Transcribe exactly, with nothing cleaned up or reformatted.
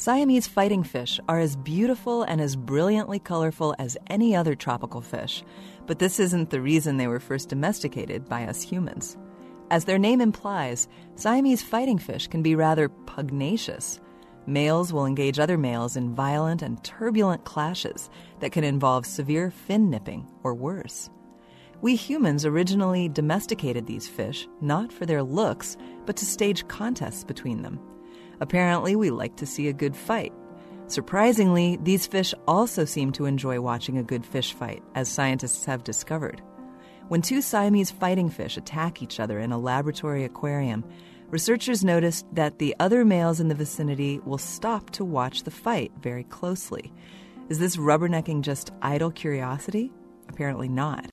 Siamese fighting fish are as beautiful and as brilliantly colorful as any other tropical fish, but this isn't the reason they were first domesticated by us humans. As their name implies, Siamese fighting fish can be rather pugnacious. Males will engage other males in violent and turbulent clashes that can involve severe fin nipping or worse. We humans originally domesticated these fish not for their looks, but to stage contests between them. Apparently, we like to see a good fight. Surprisingly, these fish also seem to enjoy watching a good fish fight, as scientists have discovered. When two Siamese fighting fish attack each other in a laboratory aquarium, researchers noticed that the other males in the vicinity will stop to watch the fight very closely. Is this rubbernecking just idle curiosity? Apparently not.